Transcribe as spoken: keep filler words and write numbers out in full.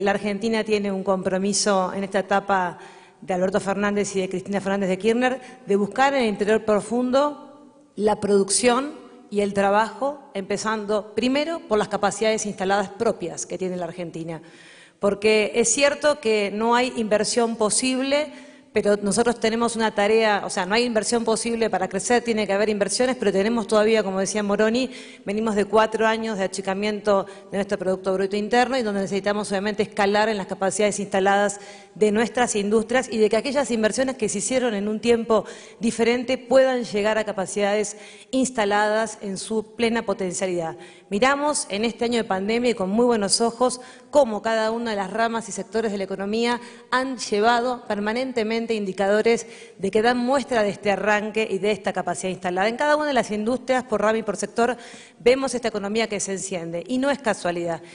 La Argentina tiene un compromiso en esta etapa de Alberto Fernández y de Cristina Fernández de Kirchner de buscar en el interior profundo la producción y el trabajo, empezando primero por las capacidades instaladas propias que tiene la Argentina. Porque es cierto que no hay inversión posible, pero nosotros tenemos una tarea, o sea, no hay inversión posible para crecer, tiene que haber inversiones, pero tenemos todavía, como decía Moroni, venimos de cuatro años de achicamiento de nuestro Producto Bruto Interno y donde necesitamos obviamente escalar en las capacidades instaladas de nuestras industrias y de que aquellas inversiones que se hicieron en un tiempo diferente puedan llegar a capacidades instaladas en su plena potencialidad. Miramos en este año de pandemia y con muy buenos ojos cómo cada una de las ramas y sectores de la economía han llevado permanentemente indicadores de que dan muestra de este arranque y de esta capacidad instalada. En cada una de las industrias, por rama y por sector, vemos esta economía que se enciende y no es casualidad.